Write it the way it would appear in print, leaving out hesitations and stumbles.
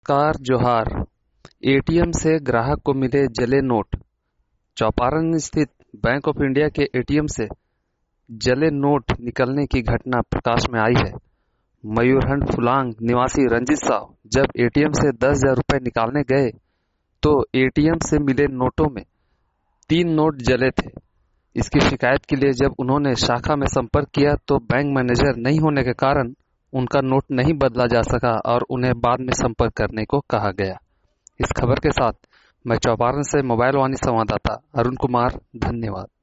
नमस्कार जोहार। एटीएम से ग्राहक को मिले जले नोट। चौपारण स्थित बैंक ऑफ इंडिया के एटीएम से जले नोट निकलने की घटना प्रकाश में आई है। मयूरहंड फुलांग निवासी रंजित साव जब एटीएम से 10,000 रुपए निकालने गए तो एटीएम से मिले नोटों में 3 नोट जले थे। इसकी शिकायत के लिए जब उन्होंने शाखा में संपर्क किया तो बैंक मैनेजर नहीं होने के कारण उनका नोट नहीं बदला जा सका और उन्हें बाद में संपर्क करने को कहा गया। इस खबर के साथ मैं चौपारण से मोबाइल वाणी संवाददाता अरुण कुमार, धन्यवाद।